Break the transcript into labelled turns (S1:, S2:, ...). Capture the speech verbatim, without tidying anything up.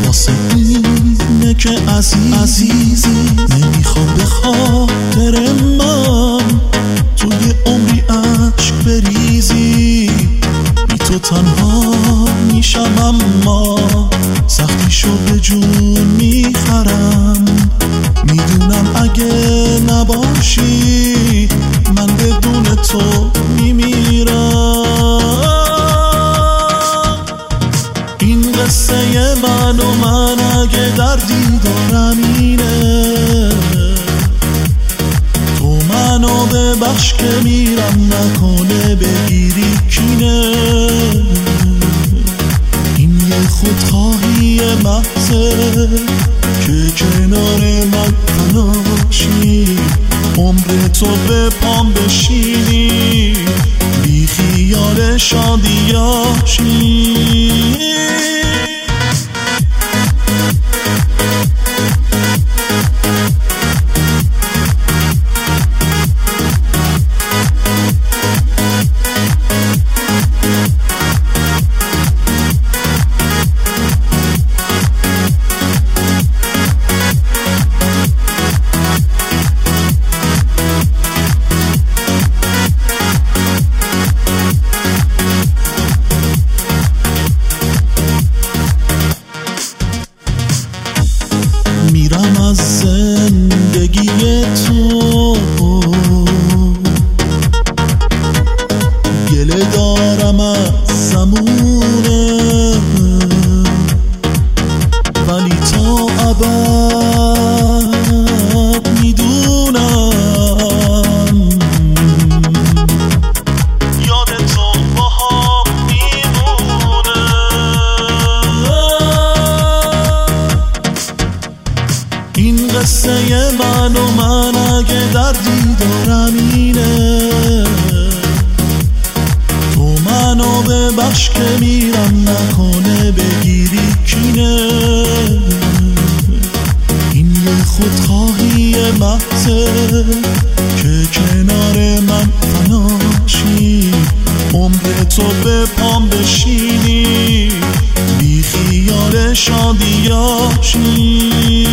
S1: واسه اینه که عزیز عزیزی نمیخوام به خاطر من توی عمری عشق بریزی. بی تو تنها میشم اما سختیشو به جون میخرم. میدونم اگه نباشی من بدون تو میمیرم. این قصه من و من اگه دردی دارم اینه، تو منو ببخش که میرم نکنه بگیری کینه. این یه خودخواهی محضه که کنار من تناشی، عمر تو به پام بشینی بی خیال شادیاشی. میرم از زندگی تو، گله دارم از زمونه، ولی تا ابد میدونم یاد تو باهام میمونه. این قصه من و من اگه دردی دارم اینه، تو منو ببخش که میرم نکنه بگیری کینه. این یه خودخواهی محضه که کنار من فناشی، عمر تو به پام بشینی بی خیال شادیاشی.